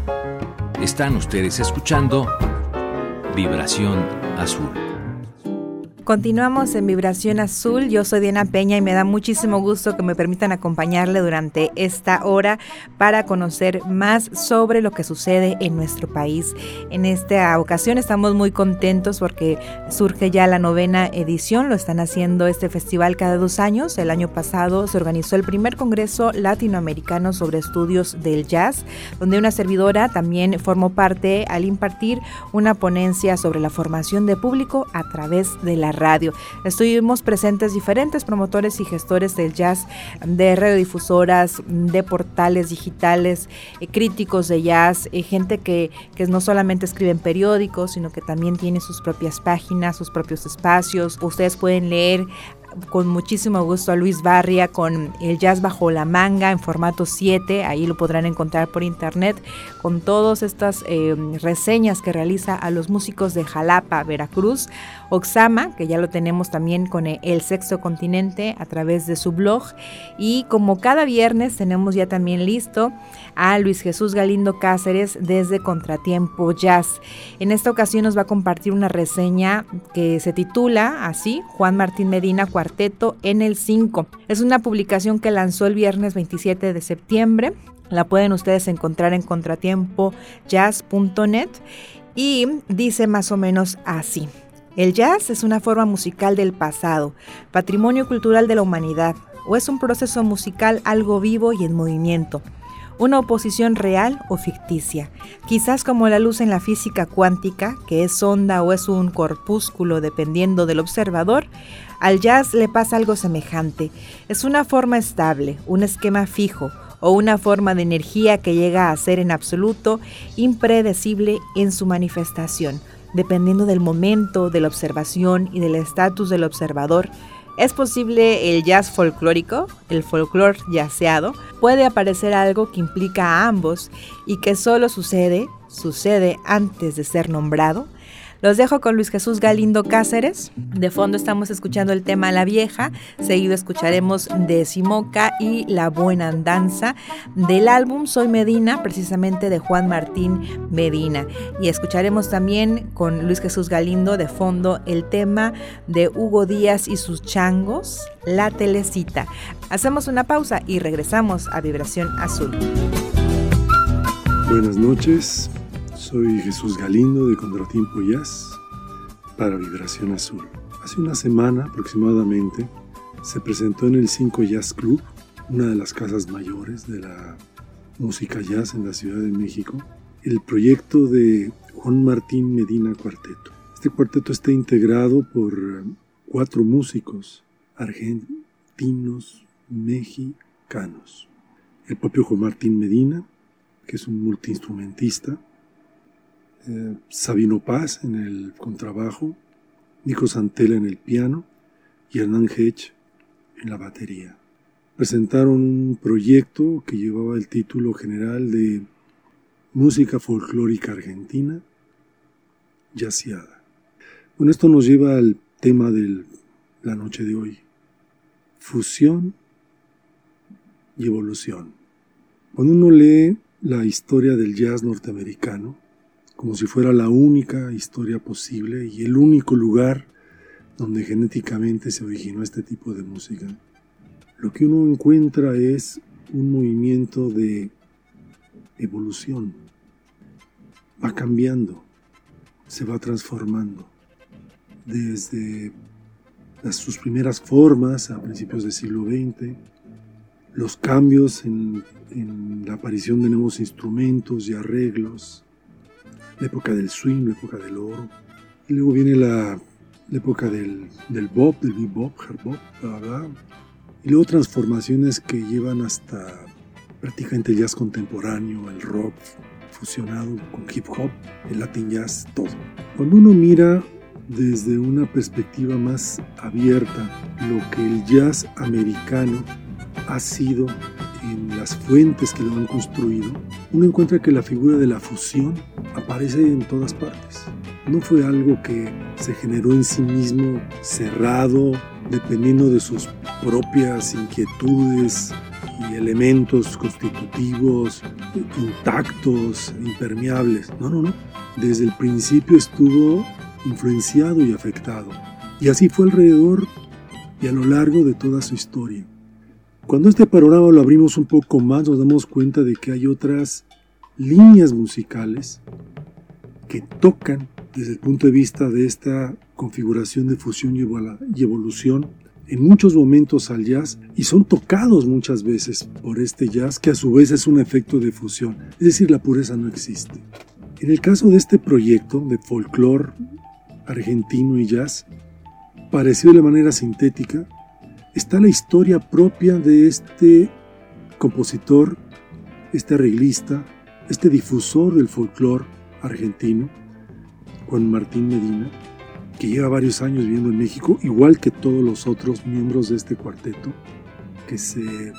Están ustedes escuchando Vibración Azul. Continuamos en Vibración Azul. Yo soy Diana Peña y me da muchísimo gusto que me permitan acompañarle durante esta hora para conocer más sobre lo que sucede en nuestro país. En esta ocasión estamos muy contentos porque surge ya la 9ª edición. Lo están haciendo este festival cada 2 años. El año pasado se organizó el primer Congreso Latinoamericano sobre Estudios del Jazz, donde una servidora también formó parte al impartir una ponencia sobre la formación de público a través de la radio. Estuvimos presentes diferentes promotores y gestores del jazz, de radiodifusoras, de portales digitales, críticos de jazz, gente que no solamente escribe en periódicos, sino que también tiene sus propias páginas, sus propios espacios. Ustedes pueden leer con muchísimo gusto a Luis Barria con el Jazz Bajo la Manga en formato 7, ahí lo podrán encontrar por internet, con todas estas reseñas que realiza a los músicos de Jalapa, Veracruz. Oxama, que ya lo tenemos también con el Sexto Continente a través de su blog, y como cada viernes tenemos ya también listo a Luis Jesús Galindo Cáceres desde Contratiempo Jazz. En esta ocasión nos va a compartir una reseña que se titula así: Juan Martín Medina Cuarteto en el 5. Es una publicación que lanzó el viernes 27 de septiembre. La pueden ustedes encontrar en contratiempojazz.net y dice más o menos así: el jazz es una forma musical del pasado, patrimonio cultural de la humanidad, o es un proceso musical algo vivo y en movimiento, una oposición real o ficticia, quizás como la luz en la física cuántica, que es onda o es un corpúsculo dependiendo del observador. Al jazz le pasa algo semejante. Es una forma estable, un esquema fijo o una forma de energía que llega a ser en absoluto impredecible en su manifestación, dependiendo del momento, de la observación y del estatus del observador. Es posible el jazz folclórico, el folclore jazzeado. Puede aparecer algo que implica a ambos y que solo sucede antes de ser nombrado. Los dejo con Luis Jesús Galindo Cáceres. De fondo estamos escuchando el tema La Vieja, seguido escucharemos de Simoca y La Buena Andanza, del álbum Soy Medina, precisamente de Juan Martín Medina. Y escucharemos también con Luis Jesús Galindo de fondo el tema de Hugo Díaz y sus changos, La Telecita. Hacemos una pausa y regresamos a Vibración Azul. Buenas noches. Soy Jesús Galindo de Contratiempo Jazz para Vibración Azul. Hace una semana aproximadamente se presentó en el 5 Jazz Club, una de las casas mayores de la música jazz en la Ciudad de México, el proyecto de Juan Martín Medina Cuarteto. Este cuarteto está integrado por 4 músicos argentinos mexicanos. El propio Juan Martín Medina, que es un multiinstrumentista, Sabino Paz en el contrabajo, Nico Santella en el piano y Hernán Hedge en la batería. Presentaron un proyecto que llevaba el título general de Música Folclórica Argentina Jazzeada. Bueno, esto nos lleva al tema de la noche de hoy: fusión y evolución. Cuando uno lee la historia del jazz norteamericano, como si fuera la única historia posible y el único lugar donde genéticamente se originó este tipo de música, lo que uno encuentra es un movimiento de evolución. Va cambiando, se va transformando. Desde sus primeras formas a principios del siglo XX, los cambios en la aparición de nuevos instrumentos y arreglos, la época del swing, la época del oro, y luego viene la época del bop, del bebop, hard bop, bla, bla, y luego transformaciones que llevan hasta prácticamente el jazz contemporáneo, el rock fusionado con hip hop, el latin jazz, todo. Cuando uno mira desde una perspectiva más abierta lo que el jazz americano ha sido en las fuentes que lo han construido, uno encuentra que la figura de la fusión aparece en todas partes. No fue algo que se generó en sí mismo cerrado, dependiendo de sus propias inquietudes y elementos constitutivos intactos, impermeables. No. Desde el principio estuvo influenciado y afectado. Y así fue alrededor y a lo largo de toda su historia. Cuando este panorama lo abrimos un poco más, nos damos cuenta de que hay otras líneas musicales que tocan desde el punto de vista de esta configuración de fusión y evolución en muchos momentos al jazz, y son tocados muchas veces por este jazz que a su vez es un efecto de fusión, es decir, la pureza no existe. En el caso de este proyecto de folclore argentino y jazz, parecido de manera sintética, está la historia propia de este compositor, este arreglista, este difusor del folclore argentino, Juan Martín Medina, que lleva varios años viviendo en México, igual que todos los otros miembros de este cuarteto, que se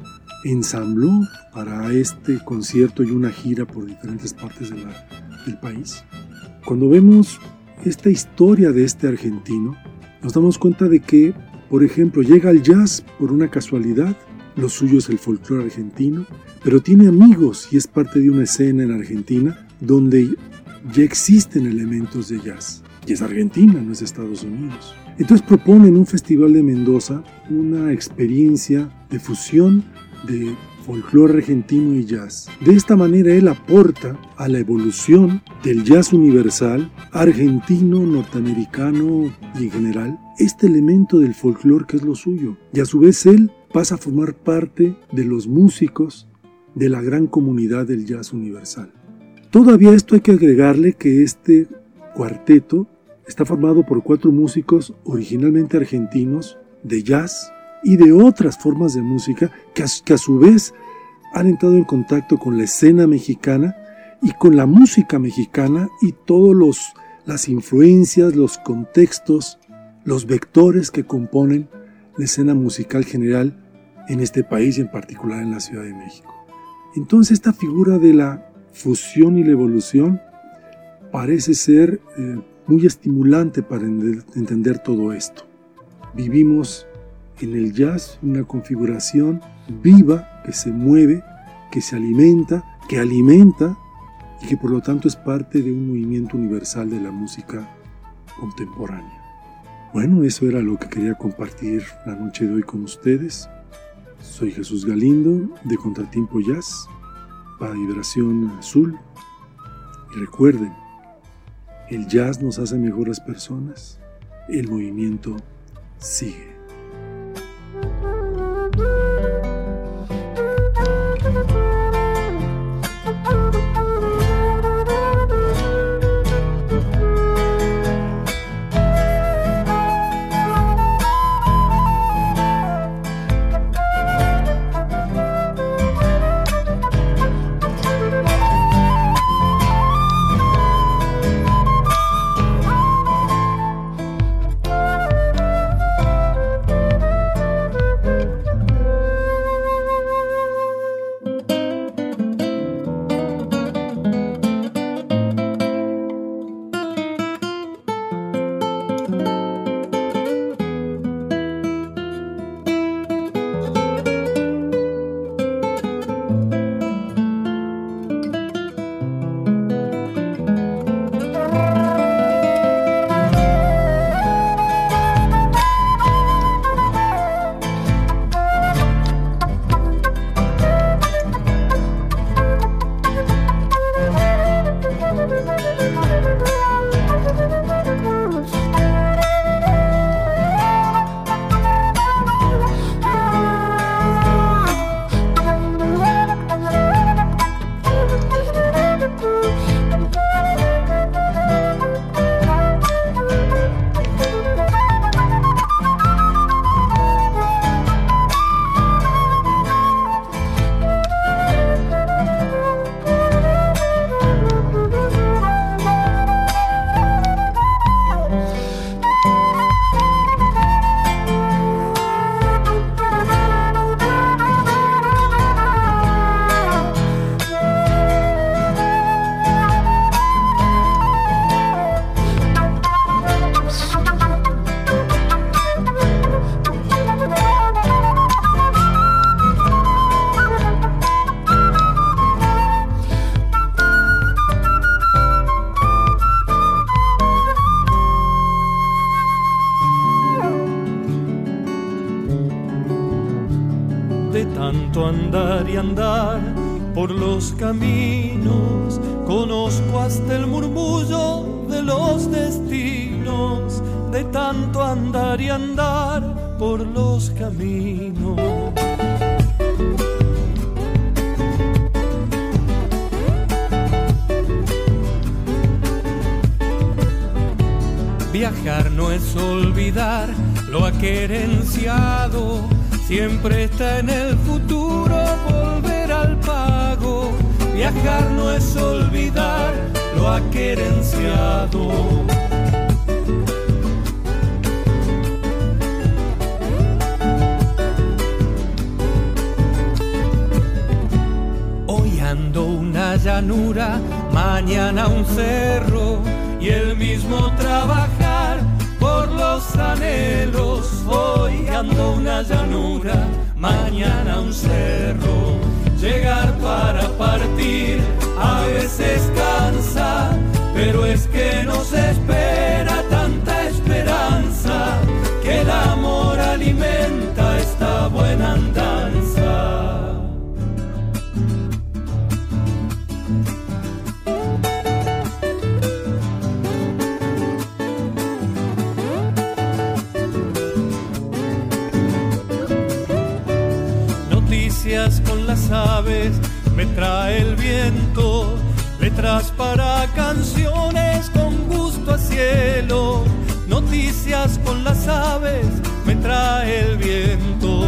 ensambló para este concierto y una gira por diferentes partes del país. Cuando vemos esta historia de este argentino, nos damos cuenta de que, por ejemplo, llega al jazz por una casualidad, lo suyo es el folclore argentino, pero tiene amigos y es parte de una escena en Argentina donde ya existen elementos de jazz. Y es Argentina, no es Estados Unidos. Entonces propone en un festival de Mendoza una experiencia de fusión de folclore argentino y jazz. De esta manera él aporta a la evolución del jazz universal, argentino, norteamericano y en general, este elemento del folclore que es lo suyo. Y a su vez él pasa a formar parte de los músicos de la gran comunidad del jazz universal. Todavía esto hay que agregarle que este cuarteto está formado por 4 músicos originalmente argentinos de jazz y de otras formas de música que a su vez han entrado en contacto con la escena mexicana y con la música mexicana y todas las influencias, los contextos, los vectores que componen la escena musical general en este país y en particular en la Ciudad de México. Entonces esta figura de la fusión y la evolución parece ser muy estimulante para entender todo esto. Vivimos en el jazz una configuración viva que se mueve, que se alimenta, que alimenta y que por lo tanto es parte de un movimiento universal de la música contemporánea. Bueno, eso era lo que quería compartir la noche de hoy con ustedes. Soy Jesús Galindo de Contratiempo Jazz para Vibración Azul. Y recuerden, el jazz nos hace mejores personas, el movimiento sigue. por los caminos, conozco hasta el murmullo de los destinos, de tanto andar y andar por los caminos. Viajar no es olvidar lo aquerenciado, siempre está en el futuro volver al pago. Viajar no es olvidar lo aquerenciado. Hoy ando una llanura, mañana un cerro, y el mismo trabajar por los anhelos. Hoy ando una llanura, mañana un cerro. Llegar para partir a veces cansa, pero es que nos espera tanta esperanza, que el amor alimenta esta buena andanza. Con las aves me trae el viento, letras para canciones con gusto a cielo. Noticias con las aves me trae el viento.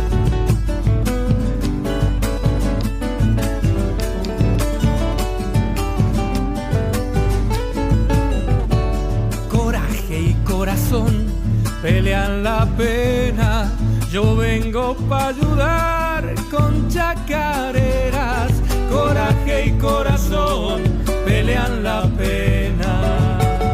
Coraje y corazón pelean la pena, yo vengo para ayudar con chacareras. Coraje y corazón pelean la pena.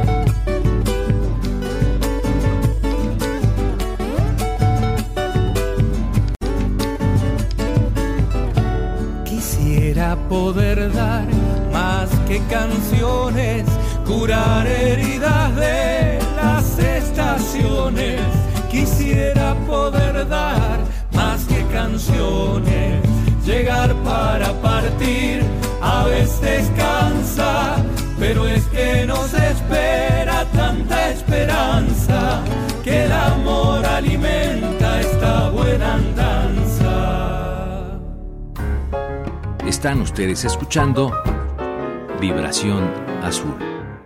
Quisiera poder dar más que canciones, curar heridas de las estaciones. Quisiera poder dar más que canciones, llegar para partir a veces cansa, pero es que nos espera tanta esperanza, que el amor alimenta esta buena andanza. Están ustedes escuchando Vibración Azul.